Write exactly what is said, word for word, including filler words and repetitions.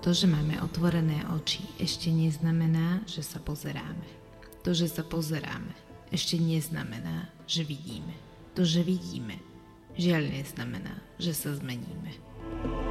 To, že máme otvorené oči, ešte neznamená, že sa pozeráme. To, že sa pozeráme, ešte neznamená, že vidíme. To, že vidíme, žiaľ neznamená, že sa zmeníme.